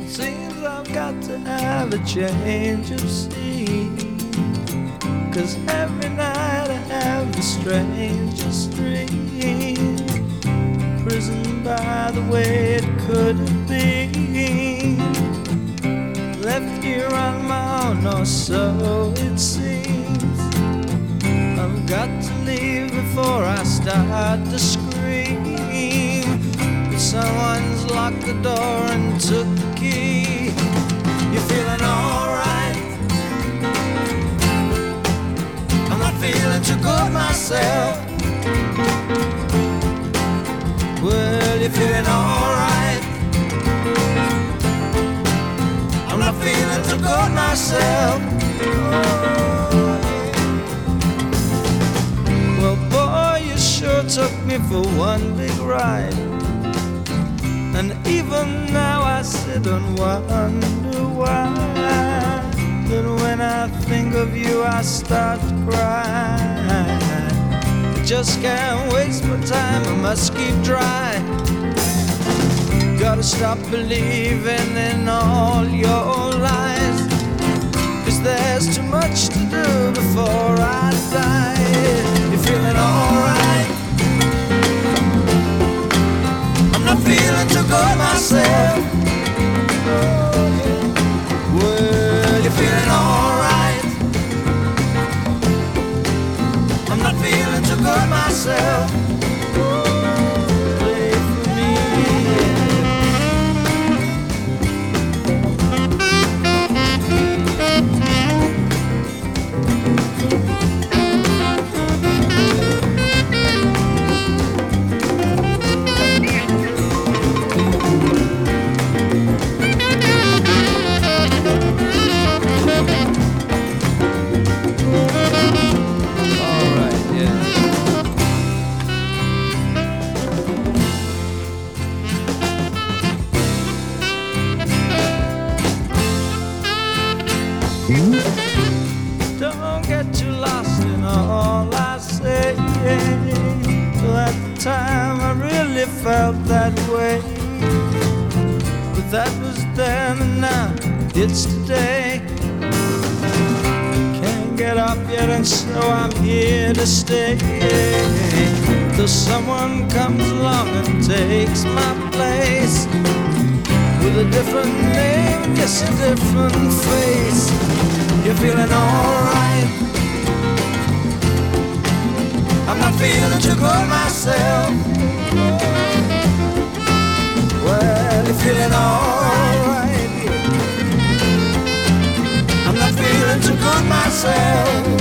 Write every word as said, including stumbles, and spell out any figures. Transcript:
Seems I've got to have a change of scene, 'cause every night I have the strangest dream. Prisoned by the way it could have been, left here on my own, or so it seems. I've got to leave before I start to scream. Someone's locked the door and took the key. You feeling alright? I'm not feeling too good myself. Well, you feeling alright? I'm not feeling too good myself. Well, boy, you sure took me for one big ride. And even now I sit and wonder why. But when I think of you I start to cry. I just can't waste my time, I must keep trying. Gotta stop believing in all your lies, 'cause there's too much to do before I die. You feeling alright? I'm feeling too good myself. Well, you're feeling alright. I'm not feeling too good myself. Play for me. Don't get too lost in all I say. Well, at the time I really felt that way, but that was then and now it's today. Can't get up yet and so I'm here to stay, till someone comes along and takes my place, with a different name, yes, a different face. You're feeling alright? I'm not feeling too good myself. Well, you're feeling alright? I'm not feeling too good myself.